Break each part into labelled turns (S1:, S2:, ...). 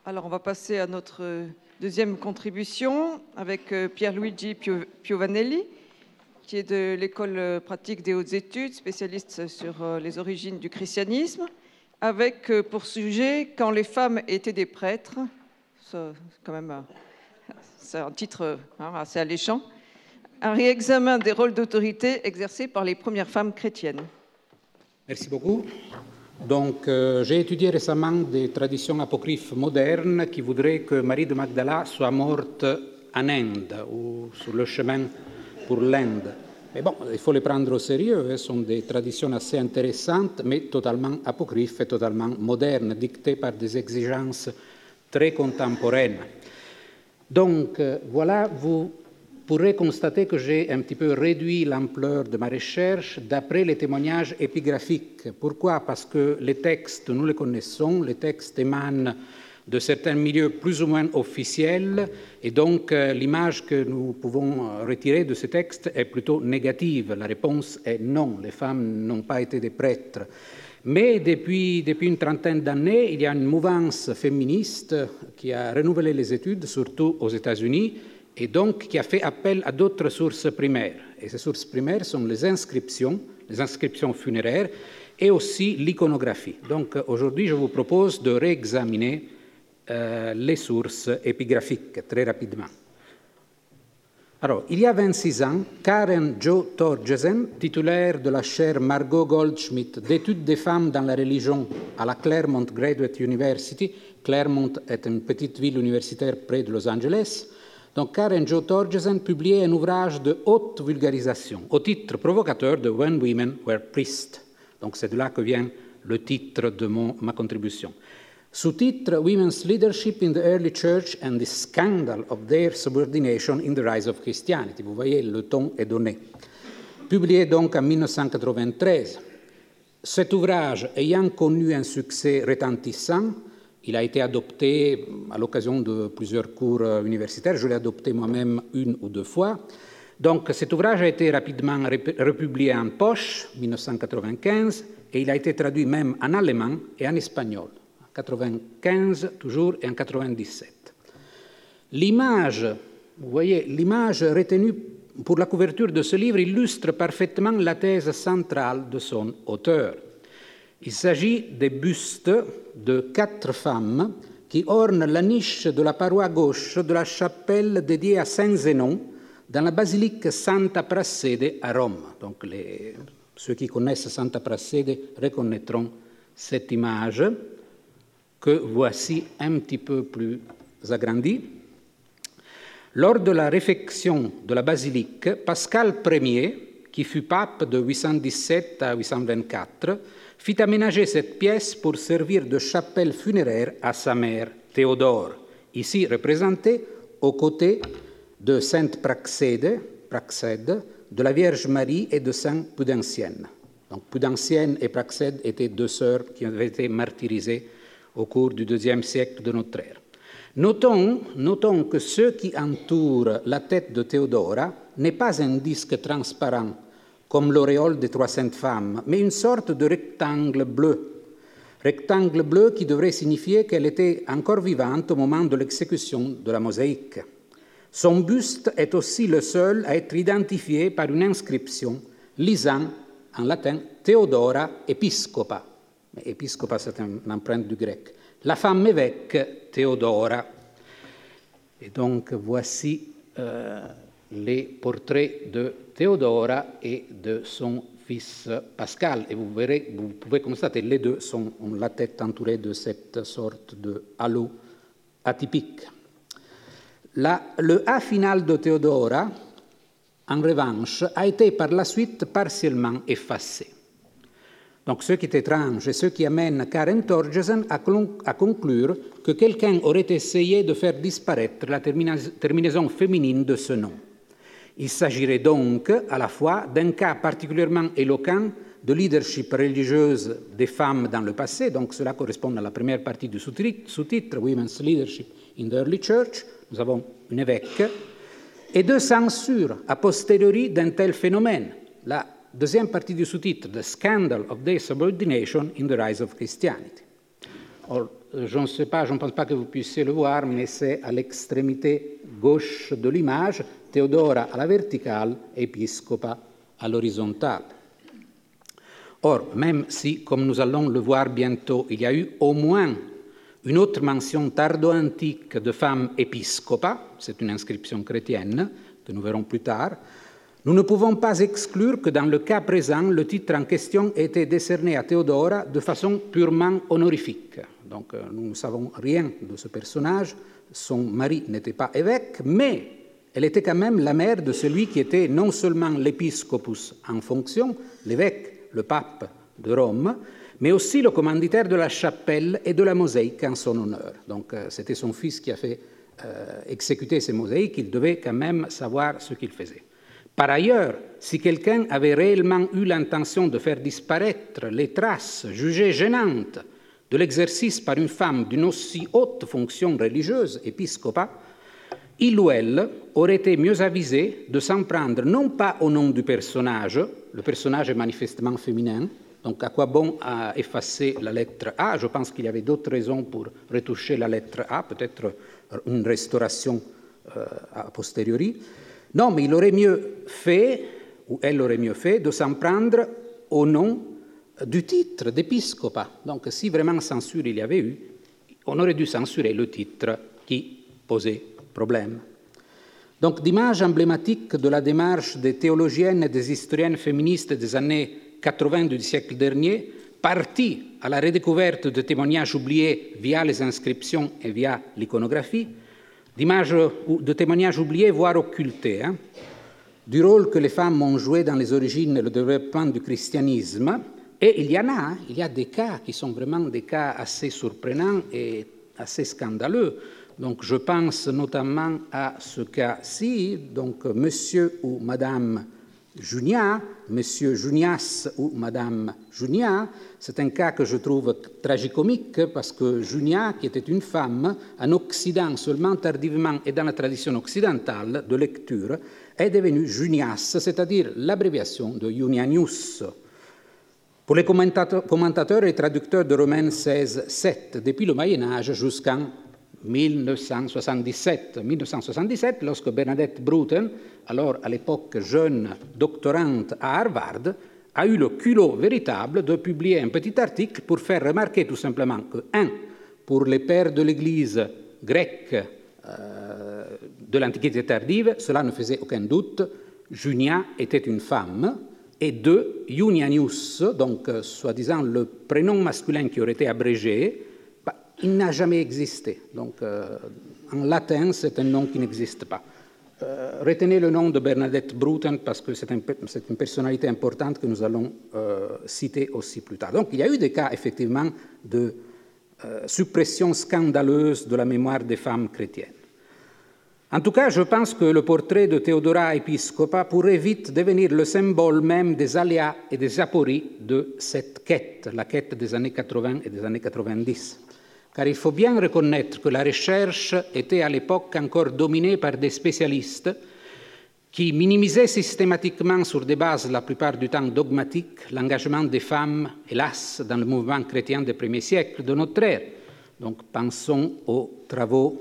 S1: Alors, on va passer à notre deuxième contribution avec Pierluigi Piovanelli, qui est de l'École pratique des hautes études, spécialiste sur les origines du christianisme, avec pour sujet « Quand les femmes étaient des prêtres ». C'est quand même c'est un titre assez alléchant. Un réexamen des rôles d'autorité exercés par les premières femmes chrétiennes.
S2: Merci beaucoup. Donc, j'ai étudié récemment des traditions apocryphes modernes qui voudraient que Marie de Magdala soit morte en Inde ou sur le chemin pour l'Inde. Mais bon, il faut les prendre au sérieux. Ce sont des traditions assez intéressantes, mais totalement apocryphes et totalement modernes, dictées par des exigences très contemporaines. Donc, voilà, vous pourrez constater que j'ai un petit peu réduit l'ampleur de ma recherche d'après les témoignages épigraphiques. Pourquoi? Parce que les textes, nous les connaissons, les textes émanent de certains milieux plus ou moins officiels, et donc l'image que nous pouvons retirer de ces textes est plutôt négative. La réponse est non, les femmes n'ont pas été des prêtres. Mais depuis une trentaine d'années, il y a une mouvance féministe qui a renouvelé les études, surtout aux États-Unis, et donc qui a fait appel à d'autres sources primaires. Et ces sources primaires sont les inscriptions funéraires et aussi l'iconographie. Donc aujourd'hui, je vous propose de réexaminer les sources épigraphiques très rapidement. Alors, il y a 26 ans, Karen Jo Torgersen, titulaire de la chaire Margot Goldschmidt d'études des femmes dans la religion à la Claremont Graduate University, Claremont est une petite ville universitaire près de Los Angeles. Donc, Karen Jo Torgersen publiait un ouvrage de haute vulgarisation au titre provocateur de When Women Were Priests. Donc, c'est de là que vient le titre de ma contribution. Sous-titre Women's Leadership in the Early Church and the Scandal of Their Subordination in the Rise of Christianity. Vous voyez, le ton est donné. Publié donc en 1993. Cet ouvrage ayant connu un succès retentissant, il a été adopté à l'occasion de plusieurs cours universitaires. Je l'ai adopté moi-même une ou deux fois. Donc, cet ouvrage a été rapidement republié en poche, 1995, et il a été traduit même en allemand et en espagnol, en 95 toujours et en 97. L'image, vous voyez, l'image retenue pour la couverture de ce livre illustre parfaitement la thèse centrale de son auteur. Il s'agit des bustes de 4 femmes qui ornent la niche de la paroi gauche de la chapelle dédiée à Saint-Zénon dans la basilique Santa Prassede à Rome. Donc ceux qui connaissent Santa Prassede reconnaîtront cette image que voici un petit peu plus agrandie. Lors de la réfection de la basilique, Pascal Ier, qui fut pape de 817 à 824, fit aménager cette pièce pour servir de chapelle funéraire à sa mère, Théodore, ici représentée aux côtés de Sainte Praxède, de la Vierge Marie et de Sainte Pudentienne. Donc Pudentienne et Praxède étaient 2 sœurs qui avaient été martyrisées au cours du IIe siècle de notre ère. Notons que ce qui entoure la tête de Théodora n'est pas un disque transparent comme l'auréole des 3 saintes femmes, mais une sorte de rectangle bleu qui devrait signifier qu'elle était encore vivante au moment de l'exécution de la mosaïque. Son buste est aussi le seul à être identifié par une inscription lisant en latin Theodora Episcopa. Mais Episcopa, c'est une empreinte du grec. La femme évêque Théodora. Et donc, voici les portraits de Théodora et de son fils Pascal. Et vous verrez, vous pouvez constater, les deux ont la tête entourée de cette sorte de halo atypique. Le A final de Théodora, en revanche, a été par la suite partiellement effacé. Donc, ce qui est étrange et ce qui amène Karen Torgersen à conclure que quelqu'un aurait essayé de faire disparaître la terminaison féminine de ce nom. Il s'agirait donc à la fois d'un cas particulièrement éloquent de leadership religieuse des femmes dans le passé, donc cela correspond à la première partie du sous-titre, Women's Leadership in the Early Church, nous avons une évêque, et de censure a posteriori d'un tel phénomène, la deuxième partie du sous-titre, The Scandal of Their Subordination in the Rise of Christianity. Or, je ne sais pas, je ne pense pas que vous puissiez le voir, mais c'est à l'extrémité gauche de l'image, Théodora à la verticale, Episcopa à l'horizontale. Or, même si, comme nous allons le voir bientôt, il y a eu au moins une autre mention tardo-antique de femme épiscopa, c'est une inscription chrétienne que nous verrons plus tard, nous ne pouvons pas exclure que dans le cas présent, le titre en question était décerné à Théodora de façon purement honorifique. Donc nous ne savons rien de ce personnage, son mari n'était pas évêque, mais elle était quand même la mère de celui qui était non seulement l'épiscopus en fonction, l'évêque, le pape de Rome, mais aussi le commanditaire de la chapelle et de la mosaïque en son honneur. Donc c'était son fils qui a fait exécuter ces mosaïques, il devait quand même savoir ce qu'il faisait. Par ailleurs, si quelqu'un avait réellement eu l'intention de faire disparaître les traces jugées gênantes de l'exercice par une femme d'une aussi haute fonction religieuse, épiscopat, il ou elle aurait été mieux avisé de s'en prendre non pas au nom du personnage, le personnage est manifestement féminin, donc à quoi bon effacer la lettre A? Je pense qu'il y avait d'autres raisons pour retoucher la lettre A, peut-être une restauration a posteriori. Non, mais il aurait mieux fait, ou elle aurait mieux fait, de s'en prendre au nom du titre d'épiscopat. Donc, si vraiment censure il y avait eu, on aurait dû censurer le titre qui posait problème. Donc, d'image emblématique de la démarche des théologiennes et des historiennes féministes des années 80 du siècle dernier, partie à la redécouverte de témoignages oubliés via les inscriptions et via l'iconographie, d'images ou de témoignages oubliés, voire occultés, du rôle que les femmes ont joué dans les origines et le développement du christianisme. Et il y en a, il y a des cas qui sont vraiment des cas assez surprenants et assez scandaleux. Donc je pense notamment à ce cas-ci, donc monsieur ou madame Junia, monsieur Junias ou madame Junia, c'est un cas que je trouve tragicomique parce que Junia, qui était une femme, en Occident seulement tardivement et dans la tradition occidentale de lecture, est devenue Junias, c'est-à-dire l'abréviation de Junianius. Pour les commentateurs et traducteurs de Romains 16:7, depuis le Moyen-Âge jusqu'en 1977, lorsque Bernadette Bruten, alors à l'époque jeune doctorante à Harvard, a eu le culot véritable de publier un petit article pour faire remarquer tout simplement que, pour les pères de l'Église grecque de l'Antiquité tardive, cela ne faisait aucun doute, Junia était une femme, et 2, Junianius, donc soi-disant le prénom masculin qui aurait été abrégé, il n'a jamais existé. Donc, en latin, c'est un nom qui n'existe pas. Retenez le nom de Bernadette Bruten parce que c'est une personnalité importante que nous allons citer aussi plus tard. Donc, il y a eu des cas, effectivement, de suppression scandaleuse de la mémoire des femmes chrétiennes. En tout cas, je pense que le portrait de Théodora Episcopa pourrait vite devenir le symbole même des aléas et des apories de cette quête, la quête des années 80 et des années 90. Car il faut bien reconnaître que la recherche était à l'époque encore dominée par des spécialistes qui minimisaient systématiquement sur des bases la plupart du temps dogmatiques l'engagement des femmes, hélas, dans le mouvement chrétien des premiers siècles de notre ère. Donc pensons aux travaux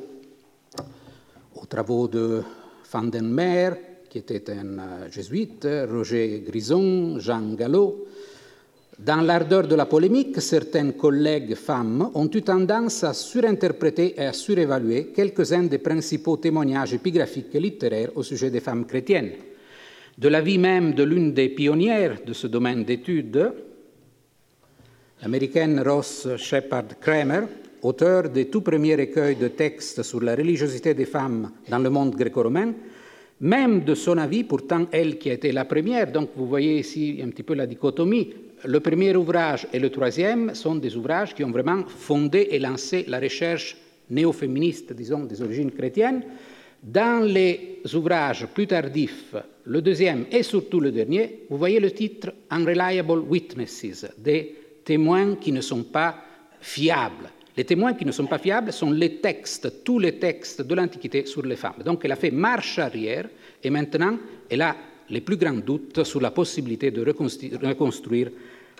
S2: de Van den Meer, qui était un jésuite, Roger Grison, Jean Gallo. Dans l'ardeur de la polémique, certains collègues femmes ont eu tendance à surinterpréter et à surévaluer quelques-uns des principaux témoignages épigraphiques et littéraires au sujet des femmes chrétiennes. De la vie même de l'une des pionnières de ce domaine d'études, l'américaine Ross Shepard Kramer, auteure des tout premiers recueils de textes sur la religiosité des femmes dans le monde gréco-romain, même de son avis, pourtant elle qui a été la première, donc vous voyez ici un petit peu la dichotomie, le premier ouvrage et le troisième sont des ouvrages qui ont vraiment fondé et lancé la recherche néo-féministe, disons, des origines chrétiennes. Dans les ouvrages plus tardifs, le deuxième et surtout le dernier, vous voyez le titre « Unreliable Witnesses », des témoins qui ne sont pas fiables. Les témoins qui ne sont pas fiables sont les textes, tous les textes de l'Antiquité sur les femmes. Donc elle a fait marche arrière et maintenant elle a les plus grands doutes sur la possibilité de reconstruire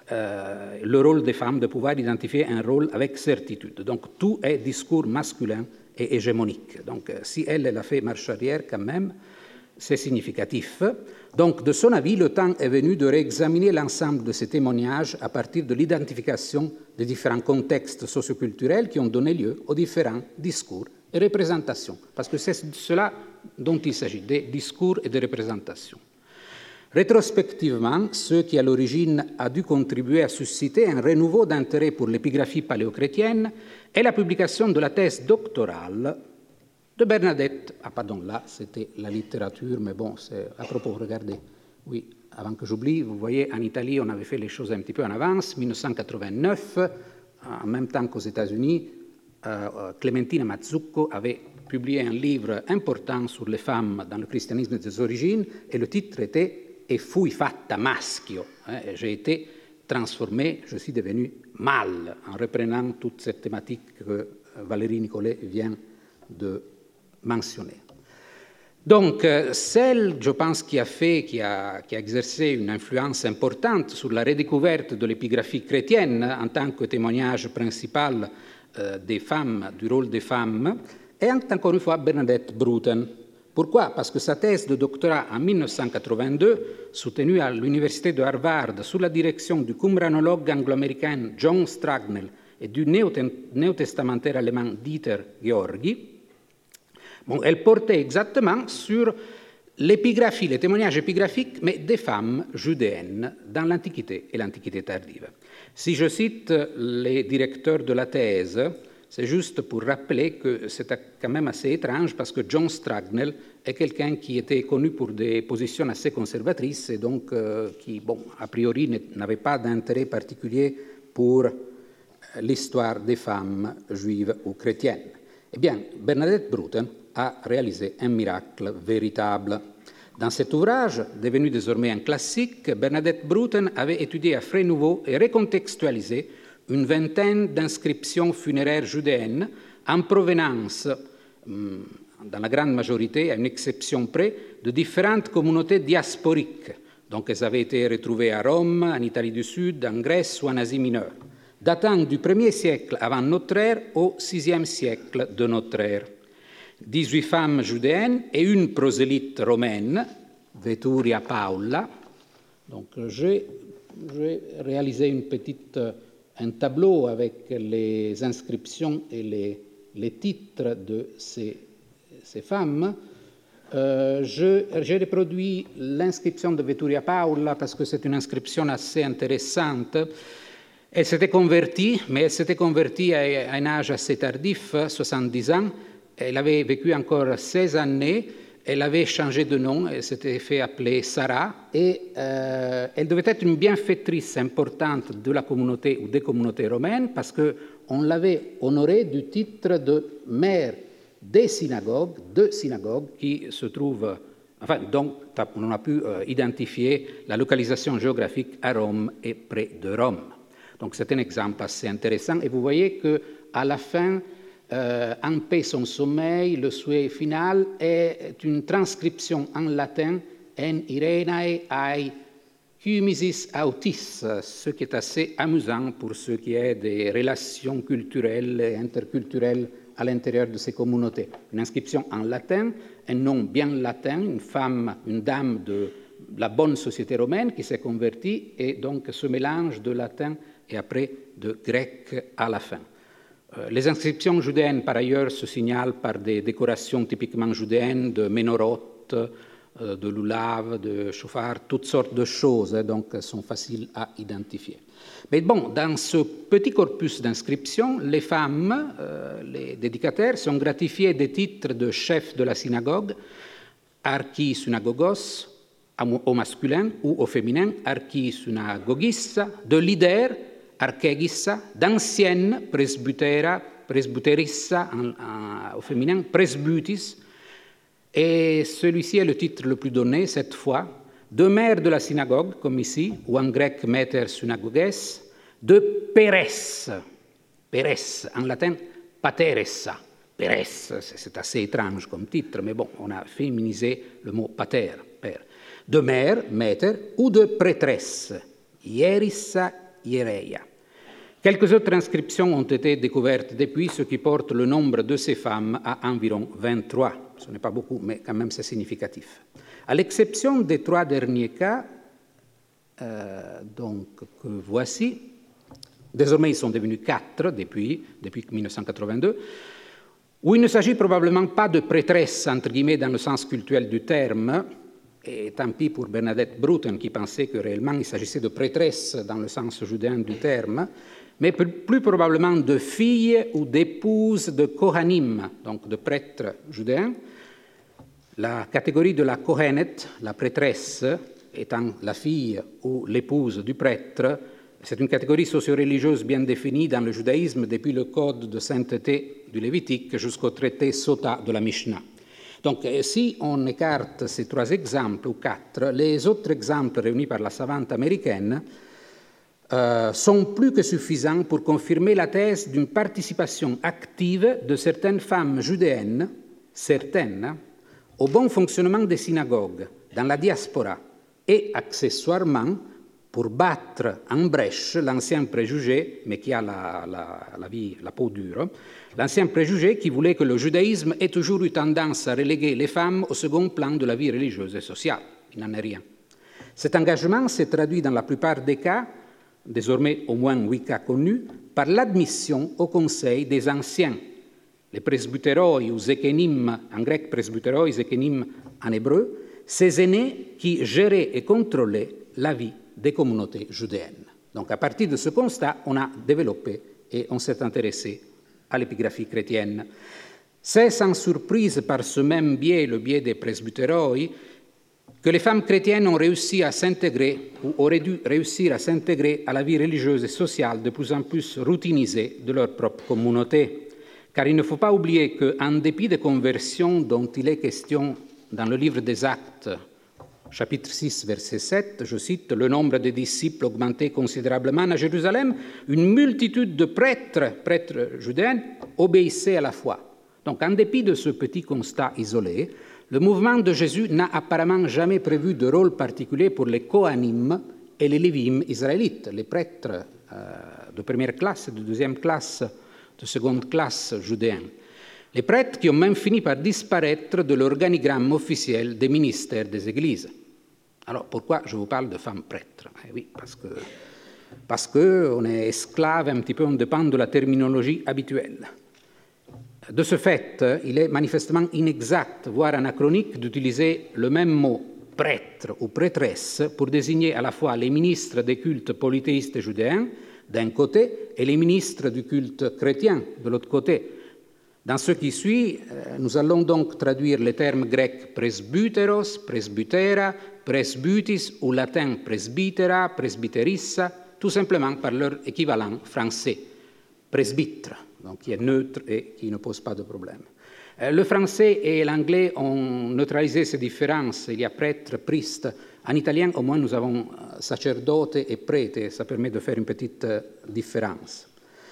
S2: le rôle des femmes, de pouvoir identifier un rôle avec certitude. Donc tout est discours masculin et hégémonique. Donc si elle a fait marche arrière quand même, c'est significatif. Donc de son avis, le temps est venu de réexaminer l'ensemble de ces témoignages à partir de l'identification des différents contextes socioculturels qui ont donné lieu aux différents discours et représentations. Parce que c'est cela dont il s'agit, des discours et des représentations. Rétrospectivement, ce qui à l'origine a dû contribuer à susciter un renouveau d'intérêt pour l'épigraphie paléochrétienne est la publication de la thèse doctorale de Bernadette. Ah pardon, là c'était la littérature, mais bon, c'est à propos, regardez. Oui, avant que j'oublie, vous voyez, en Italie, on avait fait les choses un petit peu en avance. 1989, en même temps qu'aux États-Unis, Clementina Mazzucco avait publié un livre important sur les femmes dans le christianisme des origines, et le titre était « E fui fatta maschio ». J'ai été transformé, je suis devenu mâle, en reprenant toute cette thématique que Valérie Nicolet vient de mentionner. Donc, celle, je pense, qui a exercé une influence importante sur la redécouverte de l'épigraphie chrétienne en tant que témoignage principal des femmes, du rôle des femmes, est encore une fois Bernadette Bruten. Pourquoi? Parce que sa thèse de doctorat en 1982, soutenue à l'université de Harvard sous la direction du qumranologue anglo-américain John Stragnell et du néotestamentaire allemand Dieter Georgi, elle portait exactement sur l'épigraphie, les témoignages épigraphiques, mais des femmes judéennes dans l'Antiquité et l'Antiquité tardive. Si je cite les directeurs de la thèse, c'est juste pour rappeler que c'est quand même assez étrange parce que John Stragnell est quelqu'un qui était connu pour des positions assez conservatrices et donc qui, a priori, n'avait pas d'intérêt particulier pour l'histoire des femmes juives ou chrétiennes. Eh bien, Bernadette Bruten a réalisé un miracle véritable. Dans cet ouvrage, devenu désormais un classique, Bernadette Bruten avait étudié à frais nouveaux et recontextualisé une vingtaine d'inscriptions funéraires judéennes en provenance, dans la grande majorité, à une exception près, de différentes communautés diasporiques. Donc, elles avaient été retrouvées à Rome, en Italie du Sud, en Grèce ou en Asie mineure, datant du 1er siècle avant notre ère au 6e siècle de notre ère. 18 femmes judéennes et une prosélyte romaine, Veturia Paula. Donc, j'ai réalisé un tableau avec les inscriptions et les titres de ces femmes. J'ai reproduit l'inscription de Veturia Paula parce que c'est une inscription assez intéressante. Elle s'était convertie, mais elle s'était convertie à un âge assez tardif, 70 ans. Elle avait vécu encore 16 années. Elle avait changé de nom, elle s'était fait appeler Sarah, et elle devait être une bienfaitrice importante de la communauté ou des communautés romaines parce qu'on l'avait honorée du titre de mère des synagogues, de synagogues qui se trouvent, enfin, donc on a pu identifier la localisation géographique à Rome et près de Rome. Donc c'est un exemple assez intéressant, et vous voyez qu'à la fin, en paix son sommeil, le souhait final est une transcription en latin en Irenae ai cumisis autis, ce qui est assez amusant pour ce qui est des relations culturelles et interculturelles à l'intérieur de ces communautés. Une inscription en latin, un nom bien latin, une femme, une dame de la bonne société romaine qui s'est convertie, et donc ce mélange de latin et après de grec à la fin. Les inscriptions judéennes, par ailleurs, se signalent par des décorations typiquement judéennes, de ménorotes, de lulav, de chauffard, toutes sortes de choses, donc elles sont faciles à identifier. Mais bon, dans ce petit corpus d'inscriptions, les femmes, les dédicataires, sont gratifiées des titres de chef de la synagogue, archi-synagogos, au masculin, ou au féminin, archi-synagogissa, de leader, archegissa, d'ancienne, presbyterissa, au féminin, presbytis, et celui-ci est le titre le plus donné cette fois, de mère de la synagogue, comme ici, ou en grec mater synagoges, de peres, en latin pateressa, peres, c'est assez étrange comme titre, mais bon, on a féminisé le mot pater, père, de mère, mater, ou de prêtresse, hierissa Hiereia. Quelques autres inscriptions ont été découvertes depuis, ce qui porte le nombre de ces femmes à environ 23. Ce n'est pas beaucoup, mais quand même c'est significatif. À l'exception des 3 derniers cas, que voici, désormais ils sont devenus 4 depuis 1982, où il ne s'agit probablement pas de prêtresses, entre guillemets, dans le sens cultuel du terme, et tant pis pour Bernadette Bruten qui pensait que réellement il s'agissait de prêtresses dans le sens judéen du terme, mais plus probablement de filles ou d'épouses de Kohanim, donc de prêtres judéens. La catégorie de la Kohenet, la prêtresse, étant la fille ou l'épouse du prêtre, c'est une catégorie socio-religieuse bien définie dans le judaïsme depuis le code de sainteté du Lévitique jusqu'au traité Sota de la Mishnah. Donc, si on écarte ces 3 exemples, ou 4, les autres exemples réunis par la savante américaine sont plus que suffisants pour confirmer la thèse d'une participation active de certaines femmes judéennes, certaines, au bon fonctionnement des synagogues, dans la diaspora, et accessoirement pour battre en brèche l'ancien préjugé, mais qui a la peau dure, l'ancien préjugé qui voulait que le judaïsme ait toujours eu tendance à reléguer les femmes au second plan de la vie religieuse et sociale. Il n'en est rien. Cet engagement s'est traduit dans la plupart des cas, désormais au moins 8 cas connus, par l'admission au conseil des anciens, les presbytéroi ou zekenim, en grec presbytéroi, zekenim en hébreu, ces aînés qui géraient et contrôlaient la vie des communautés judéennes. Donc à partir de ce constat, on a développé et on s'est intéressé à l'épigraphie chrétienne. C'est sans surprise par ce même biais, le biais des presbytéroi, que les femmes chrétiennes ont réussi à s'intégrer, ou auraient dû réussir à s'intégrer à la vie religieuse et sociale de plus en plus routinisée de leur propre communauté. Car il ne faut pas oublier qu'en dépit des conversions dont il est question dans le livre des Actes, chapitre 6, verset 7, je cite, « Le nombre des disciples augmentait considérablement à Jérusalem, une multitude de prêtres judéens, obéissaient à la foi. » Donc, en dépit de ce petit constat isolé, le mouvement de Jésus n'a apparemment jamais prévu de rôle particulier pour les Kohanim et les Lévim israélites, les prêtres de première classe, de deuxième classe, de seconde classe judéens. Les prêtres qui ont même fini par disparaître de l'organigramme officiel des ministères des églises. Alors, pourquoi je vous parle de femmes prêtres? Oui, parce qu'on est esclave un petit peu, on dépend de la terminologie habituelle. De ce fait, il est manifestement inexact, voire anachronique, d'utiliser le même mot prêtre ou prêtresse pour désigner à la fois les ministres des cultes polythéistes judéens, d'un côté, et les ministres du culte chrétien, de l'autre côté. Dans ce qui suit, nous allons donc traduire les termes grecs presbyteros, presbytera, presbytis ou latin presbytera, presbyterissa, tout simplement par leur équivalent français, presbytre, donc qui est neutre et qui ne pose pas de problème. Le français et l'anglais ont neutralisé ces différences. Il y a prêtre, priest. En italien, au moins, nous avons sacerdote et prete. Ça permet de faire une petite différence.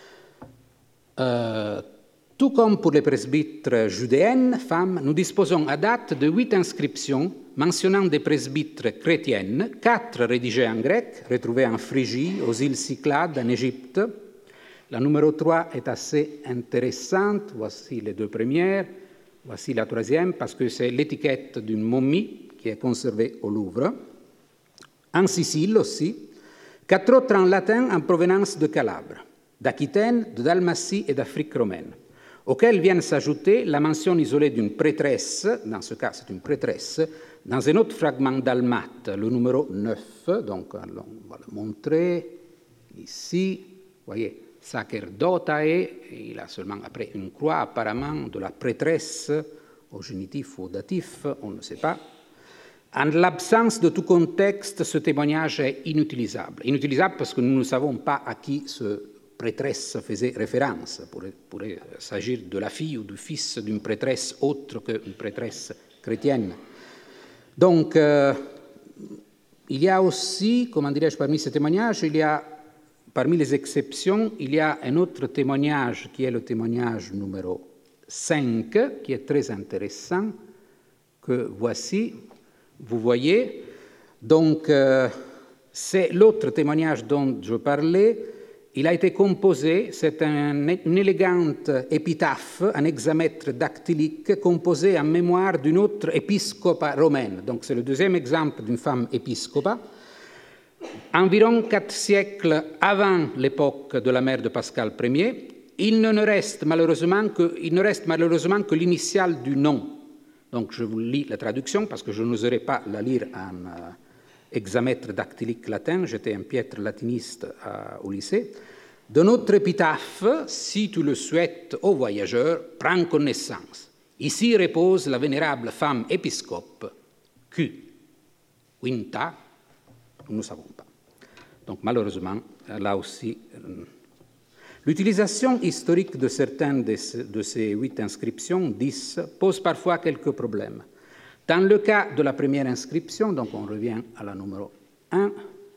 S2: Tout comme pour les presbytres judéennes, femmes, nous disposons à date de 8 inscriptions mentionnant des presbytres chrétiennes, 4 rédigées en grec, retrouvées en Phrygie, aux îles Cyclades, en Égypte. La numéro 3 est assez intéressante. Voici les 2 premières. Voici la 3e, parce que c'est l'étiquette d'une momie qui est conservée au Louvre. En Sicile aussi, 4 autres en latin en provenance de Calabre, d'Aquitaine, de Dalmatie et d'Afrique romaine, auxquels viennent s'ajouter la mention isolée d'une prêtresse, dans ce cas c'est une prêtresse, dans un autre fragment dalmate, le numéro 9, donc on va le montrer ici, vous voyez, sacerdotae, il a seulement après une croix apparemment de la prêtresse, au génitif ou au datif, on ne sait pas. En l'absence de tout contexte, ce témoignage est inutilisable. Inutilisable parce que nous ne savons pas à qui ce prêtresse faisait référence. Pourrait s'agir de la fille ou du fils d'une prêtresse autre qu'une prêtresse chrétienne. Donc, il y a aussi, comment dirais-je, parmi ces témoignages, parmi les exceptions, il y a un autre témoignage qui est le témoignage numéro 5, qui est très intéressant, que voici. Vous voyez, donc, c'est l'autre témoignage dont je parlais. Il a été composé, c'est une élégante épitaphe, un hexamètre dactylique composé en mémoire d'une autre épiscopa romaine. Donc c'est le deuxième exemple d'une femme épiscopa. Environ 4 siècles avant l'époque de la mère de Pascal Ier, il ne reste malheureusement que l'initiale du nom. Donc je vous lis la traduction parce que je n'oserais pas la lire en hexamètre dactylique latin, j'étais un piètre latiniste au lycée. De notre épitaphe, si tu le souhaites, ô voyageur, prends connaissance. Ici repose la vénérable femme épiscope, Q. Quinta, nous ne savons pas. Donc malheureusement, là aussi, l'utilisation historique de certaines de ces 8 inscriptions, 10, pose parfois quelques problèmes. Dans le cas de la première inscription, donc on revient à la numéro 1,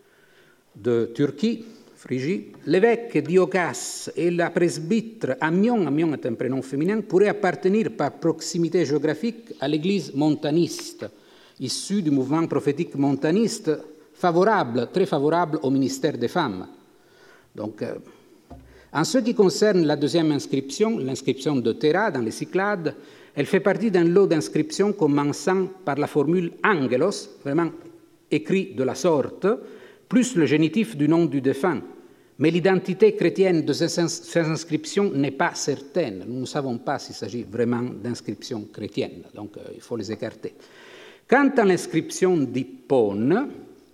S2: de Turquie, Phrygie, l'évêque Diogas et la presbytre Amion est un prénom féminin, pourraient appartenir par proximité géographique à l'église montaniste, issue du mouvement prophétique montaniste, très favorable au ministère des femmes. Donc, en ce qui concerne la deuxième inscription, l'inscription de Terra dans les Cyclades, elle fait partie d'un lot d'inscriptions commençant par la formule Angelos, vraiment écrit de la sorte, plus le génitif du nom du défunt. Mais l'identité chrétienne de ces inscriptions n'est pas certaine. Nous ne savons pas s'il s'agit vraiment d'inscriptions chrétiennes, donc il faut les écarter. Quant à l'inscription d'Hippone,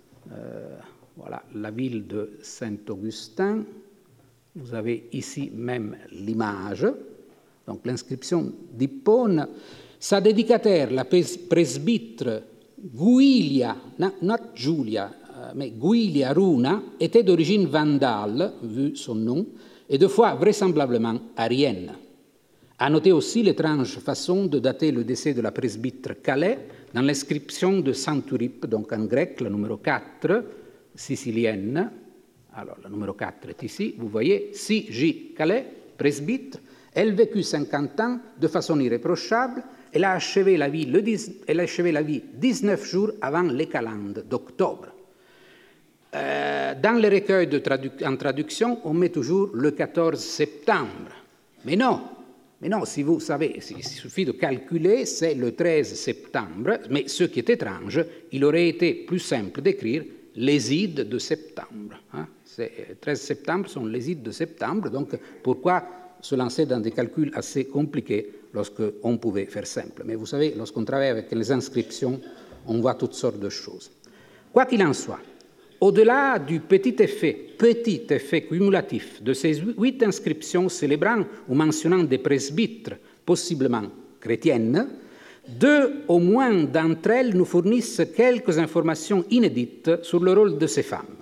S2: voilà la ville de Saint-Augustin, vous avez ici même l'image. Donc l'inscription d'Hippone, sa dédicataire, la presbytre Guilia, not Giulia, mais Guilia Runa, était d'origine vandale, vu son nom, et de foi vraisemblablement arienne. À noter aussi l'étrange façon de dater le décès de la presbytre Calais dans l'inscription de Centuripe, donc en grec, la numéro 4, sicilienne. Alors, la numéro 4 est ici, vous voyez, C.J. Calais, presbytre. Elle vécut 50 ans de façon irréprochable. Elle a achevé la vie 19 jours avant les calendes d'octobre. Dans les recueils en traduction, on met toujours le 14 septembre. Mais non, si vous savez, il suffit de calculer, c'est le 13 septembre. Mais ce qui est étrange, il aurait été plus simple d'écrire les ides de septembre. 13 septembre sont les ides de septembre, donc pourquoi se lancer dans des calculs assez compliqués lorsqu'on pouvait faire simple. Mais vous savez, lorsqu'on travaille avec les inscriptions, on voit toutes sortes de choses. Quoi qu'il en soit, au-delà du petit effet cumulatif de ces 8 inscriptions célébrant ou mentionnant des presbytres possiblement chrétiennes, 2 au moins d'entre elles nous fournissent quelques informations inédites sur le rôle de ces femmes.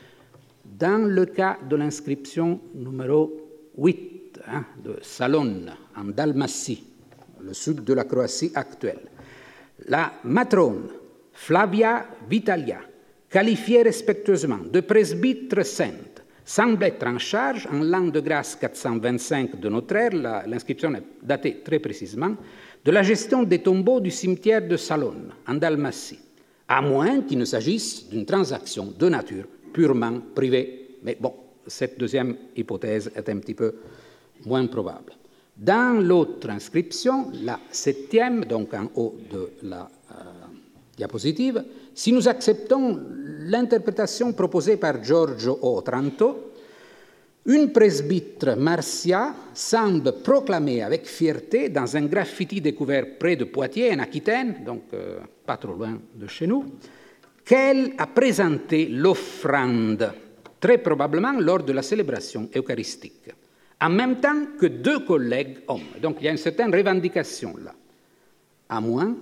S2: Dans le cas de l'inscription numéro 8, de Salonne, en Dalmatie, le sud de la Croatie actuelle, la matrone Flavia Vitalia, qualifiée respectueusement de presbytre sainte, semble être en charge, en l'an de grâce 425 de notre ère, l'inscription est datée très précisément, de la gestion des tombeaux du cimetière de Salonne, en Dalmatie, à moins qu'il ne s'agisse d'une transaction de nature purement privée. Mais bon, cette deuxième hypothèse est un petit peu moins probable. Dans l'autre inscription, la 7e, donc en haut de la diapositive, si nous acceptons l'interprétation proposée par Giorgio Otranto, une presbytre Marcia semble proclamer avec fierté dans un graffiti découvert près de Poitiers, en Aquitaine, donc pas trop loin de chez nous, qu'elle a présenté l'offrande, très probablement lors de la célébration eucharistique, en même temps que 2 collègues hommes. Donc il y a une certaine revendication là, à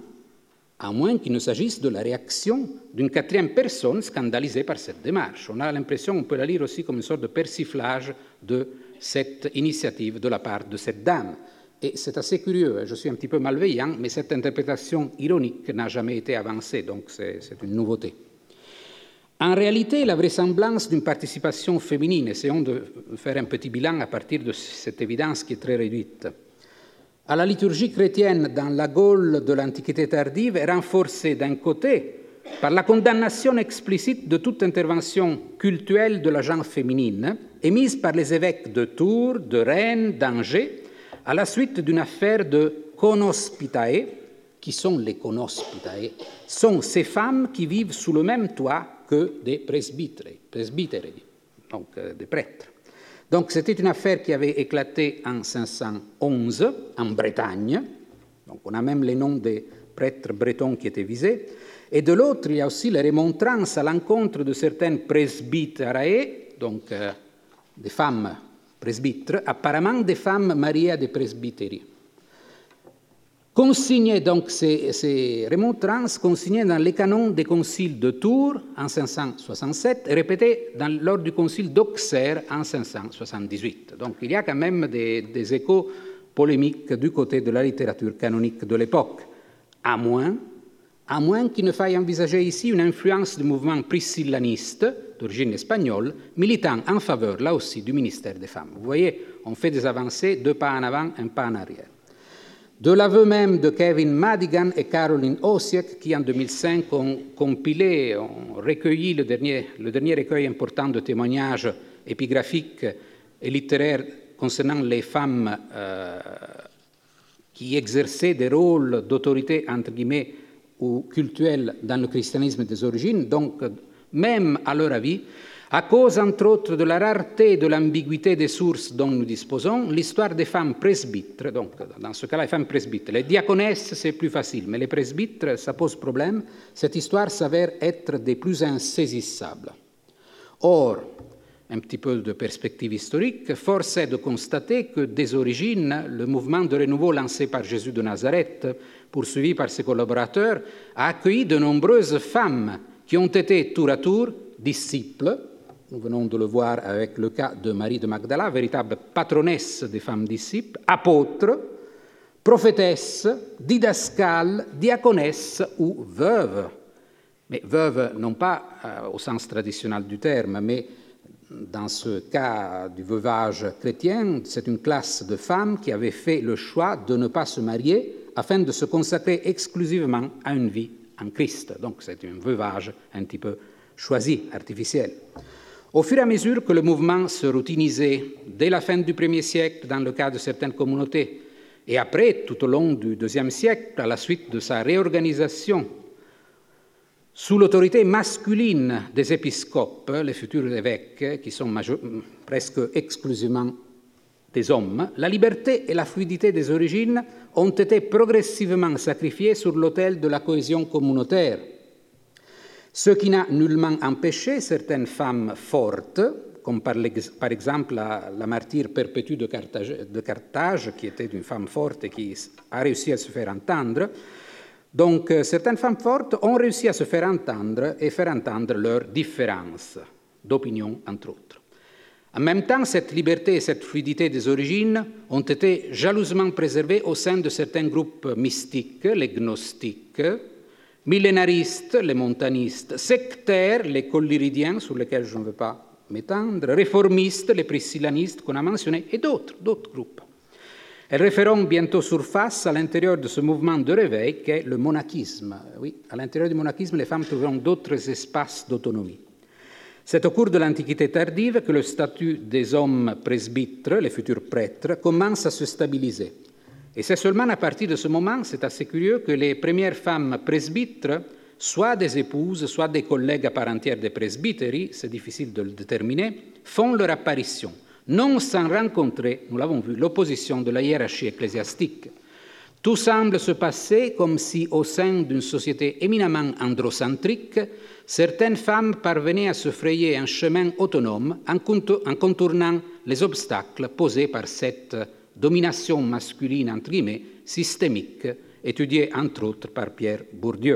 S2: moins qu'il ne s'agisse de la réaction d'une 4e personne scandalisée par cette démarche. On a l'impression, on peut la lire aussi comme une sorte de persiflage de cette initiative de la part de cette dame. Et c'est assez curieux, je suis un petit peu malveillant, mais cette interprétation ironique n'a jamais été avancée, donc c'est une nouveauté. En réalité, la vraisemblance d'une participation féminine, essayons de faire un petit bilan à partir de cette évidence qui est très réduite, à la liturgie chrétienne dans la Gaule de l'Antiquité tardive est renforcée d'un côté par la condamnation explicite de toute intervention cultuelle de la gente féminine émise par les évêques de Tours, de Rennes, d'Angers, à la suite d'une affaire de conospitae. Qui sont les conospitae? Sont ces femmes qui vivent sous le même toit que des presbyteri, donc des prêtres. Donc c'était une affaire qui avait éclaté en 511 en Bretagne. Donc on a même les noms des prêtres bretons qui étaient visés. Et de l'autre, il y a aussi les remontrances à l'encontre de certaines presbyterae, donc des femmes presbytres, apparemment des femmes mariées à des presbytéries. Consignées donc ces remontrances, consignées dans les canons des conciles de Tours en 567 et répétées lors du concile d'Auxerre en 578. Donc il y a quand même des échos polémiques du côté de la littérature canonique de l'époque, à moins qu'il ne faille envisager ici une influence du mouvement priscillaniste d'origine espagnole, militant en faveur, là aussi, du ministère des femmes. Vous voyez, on fait des avancées, 2 pas en avant, 1 pas en arrière. De l'aveu même de Kevin Madigan et Caroline Osiek, qui en 2005 ont compilé, ont recueilli le dernier recueil important de témoignages épigraphiques et littéraires concernant les femmes qui exerçaient des rôles d'autorité, entre guillemets, ou cultuels dans le christianisme des origines, donc même à leur avis, à cause, entre autres, de la rareté et de l'ambiguïté des sources dont nous disposons, l'histoire des femmes presbytres, donc dans ce cas-là, les femmes presbytres. Les diaconesses, c'est plus facile, mais les presbytres, ça pose problème. Cette histoire s'avère être des plus insaisissables. Or, un petit peu de perspective historique, force est de constater que, dès origines, le mouvement de renouveau lancé par Jésus de Nazareth, poursuivi par ses collaborateurs, a accueilli de nombreuses femmes qui ont été tour à tour disciples. Nous venons de le voir avec le cas de Marie de Magdala, véritable patronesse des femmes disciples, apôtres, prophétesses, didascales, diaconesses ou veuves. Mais veuves, non pas au sens traditionnel du terme, mais dans ce cas du veuvage chrétien, c'est une classe de femmes qui avait fait le choix de ne pas se marier afin de se consacrer exclusivement à une vie en Christ. Donc c'est un veuvage un petit peu choisi, artificiel. Au fur et à mesure que le mouvement se routinisait, dès la fin du 1er siècle dans le cas de certaines communautés, et après, tout au long du 2e siècle, à la suite de sa réorganisation, sous l'autorité masculine des épiscopes, les futurs évêques, qui sont presque exclusivement des hommes, la liberté et la fluidité des origines ont été progressivement sacrifiées sur l'autel de la cohésion communautaire. Ce qui n'a nullement empêché certaines femmes fortes, comme par exemple la martyre Perpétue de Carthage, qui était une femme forte et qui a réussi à se faire entendre. Donc, certaines femmes fortes ont réussi à se faire entendre et faire entendre leurs différences d'opinion, entre autres. En même temps, cette liberté et cette fluidité des origines ont été jalousement préservées au sein de certains groupes mystiques, les gnostiques, millénaristes, les montanistes, sectaires, les colliridiens, sur lesquels je ne veux pas m'étendre, réformistes, les priscillanistes qu'on a mentionnés, et d'autres groupes. Elles referont bientôt surface à l'intérieur de ce mouvement de réveil qu'est le monachisme. Oui, à l'intérieur du monachisme, les femmes trouveront d'autres espaces d'autonomie. C'est au cours de l'Antiquité tardive que le statut des hommes presbytres, les futurs prêtres, commence à se stabiliser. Et c'est seulement à partir de ce moment, c'est assez curieux, que les premières femmes presbytres, soit des épouses, soit des collègues à part entière des presbytéries, c'est difficile de le déterminer, font leur apparition, non sans rencontrer, nous l'avons vu, l'opposition de la hiérarchie ecclésiastique. Tout semble se passer comme si, au sein d'une société éminemment androcentrique, certaines femmes parvenaient à se frayer un chemin autonome en contournant les obstacles posés par cette domination masculine, entre guillemets, systémique, étudiée entre autres par Pierre Bourdieu.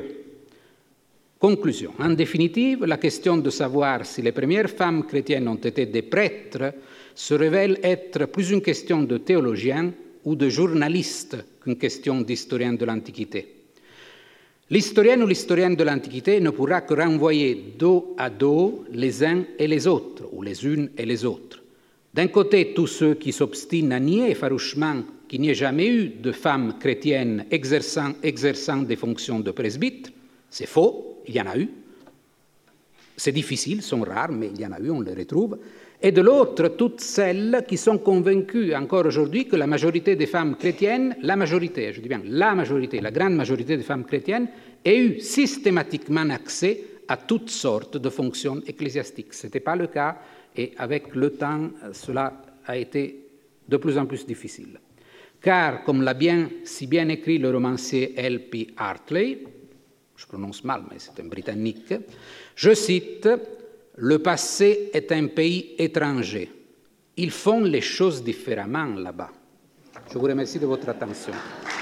S2: Conclusion. En définitive, la question de savoir si les premières femmes chrétiennes ont été des prêtres se révèle être plus une question de théologiens ou de journalistes qu'une question d'historien de l'Antiquité. L'historien ou l'historienne de l'Antiquité ne pourra que renvoyer dos à dos les uns et les autres, ou les unes et les autres. D'un côté, tous ceux qui s'obstinent à nier farouchement qu'il n'y ait jamais eu de femmes chrétiennes exerçant des fonctions de presbytre, c'est faux. il y en a eu. C'est difficile, sont rares, mais il y en a eu, on les retrouve. Et de l'autre, toutes celles qui sont convaincues encore aujourd'hui que la majorité des femmes chrétiennes, la majorité, je dis bien la majorité, la grande majorité des femmes chrétiennes, aient eu systématiquement accès à toutes sortes de fonctions ecclésiastiques. Ce n'était pas le cas, et avec le temps, cela a été de plus en plus difficile. Car, comme l'a si bien écrit le romancier L.P. Hartley, je prononce mal, mais c'est un Britannique, je cite, « Le passé est un pays étranger. Ils font les choses différemment là-bas. » Je vous remercie de votre attention.